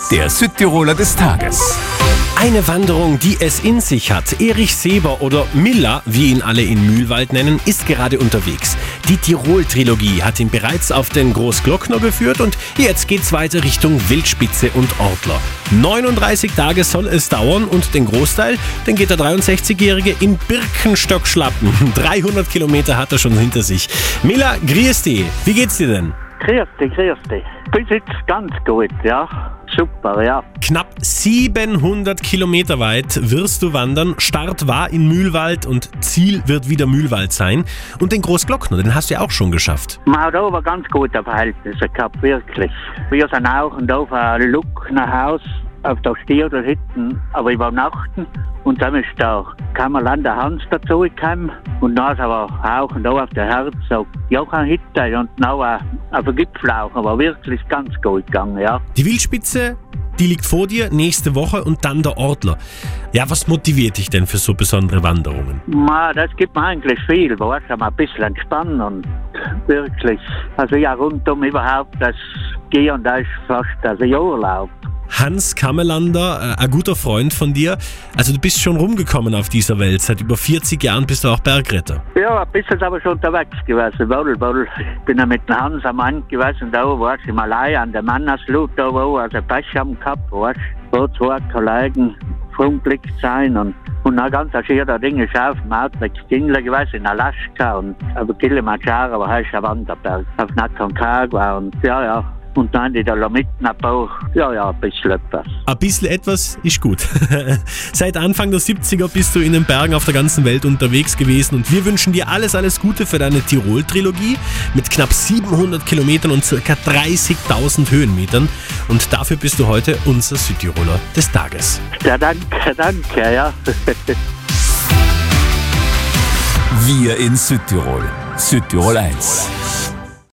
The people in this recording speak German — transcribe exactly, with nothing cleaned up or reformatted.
der Südtiroler des Tages. Eine Wanderung, die es in sich hat. Erich Seeber oder Miller, wie ihn alle in Mühlwald nennen, ist gerade unterwegs. Die Tirol-Trilogie hat ihn bereits auf den Großglockner geführt und jetzt geht's weiter Richtung Wildspitze und Ortler. neununddreißig Tage soll es dauern und den Großteil, den geht der dreiundsechzigjährige in Birkenstock schlappen. dreihundert Kilometer hat er schon hinter sich. Miller, grüß dich. Wie geht's dir denn? Grüß dich, grüß dich. Bis jetzt ganz gut, ja. Super, ja. Knapp siebenhundert Kilometer weit wirst du wandern. Start war in Mühlwald und Ziel wird wieder Mühlwald sein. Und den Großglockner, den hast du ja auch schon geschafft. Man hat aber ganz gute Verhältnisse gehabt, wirklich. Wir sind auch und auf ein Lucknerhaus auf der Stier da hinten, aber übernachten. Und dann ist der Kammerlander Hans dazu gekommen. Und dann ist aber auch und auch auf der Herzog Johann Hitte und dann auf der Gipfel auch, aber wirklich ganz gut gegangen, ja. Die Wildspitze, die liegt vor dir, nächste Woche und dann der Ortler. Ja, was motiviert dich denn für so besondere Wanderungen? Ma, das gibt mir eigentlich viel, weißt du, mal ein bisschen entspannen und wirklich, also ja, rundum überhaupt das Gehen, das ist fast also Urlaub. Hans Kammerlander, äh, ein guter Freund von dir. Also du bist schon rumgekommen auf dieser Welt. Seit über vierzig Jahren bist du auch Bergretter. Ja, ein bisschen aber schon unterwegs gewesen. Wohl, wohl. Ich bin ja mit dem Hans am Mann gewesen. Da war ich im Allei an der Mannerslut, da wo also Pech haben gehabt, weißt du. Wo zwei Kollegen verunglückt sein und und dann ganz verschiedene Dinge auf dem Outback Stingler gewesen, in Alaska und auf Kilimanjaro, aber heißt ein Wanderberg, auf Aconcagua und ja, ja. Und dann die Dolomiten abbau, ja, ja, ein bisschen etwas. Ein bisschen etwas ist gut. Seit Anfang der siebziger bist du in den Bergen auf der ganzen Welt unterwegs gewesen und wir wünschen dir alles, alles Gute für deine Tirol-Trilogie mit knapp siebenhundert Kilometern und ca. dreißigtausend Höhenmetern. Und dafür bist du heute unser Südtiroler des Tages. Ja, danke, danke, ja. Wir in Südtirol. Südtirol eins.